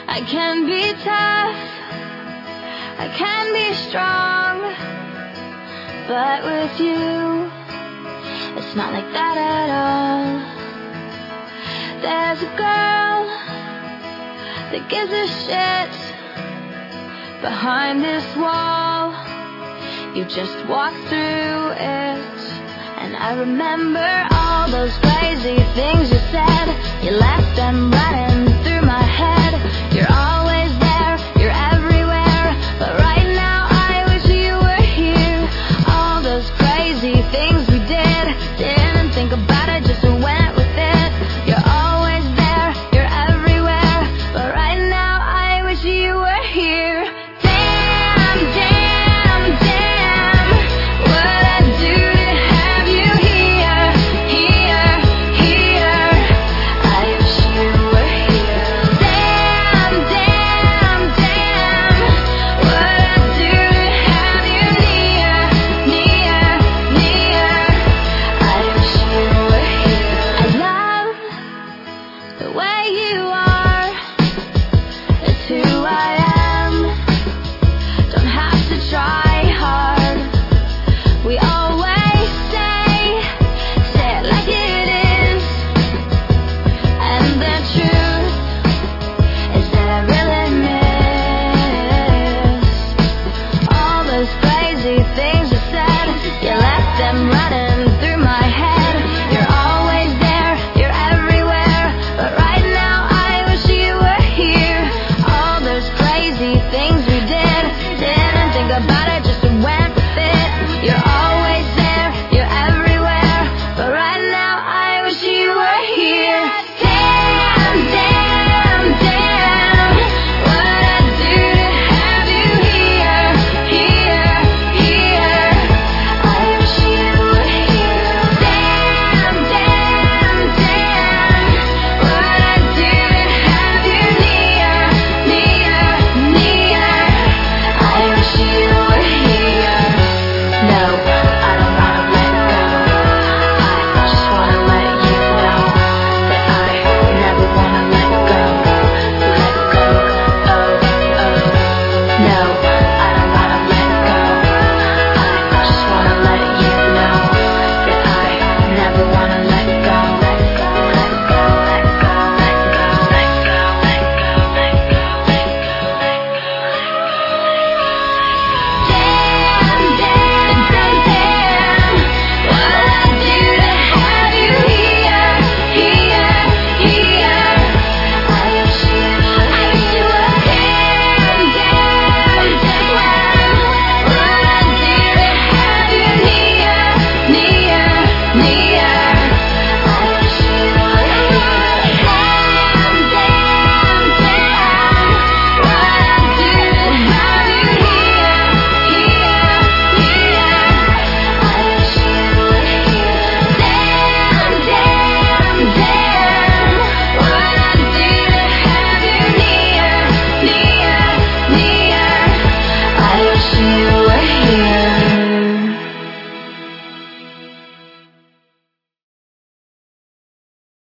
I can be tough, I can be strong, but with you, it's not like that at all. There's a girl that gives a shit behind this wall. You just walk through it, and I remember all those crazy things you said. You left them right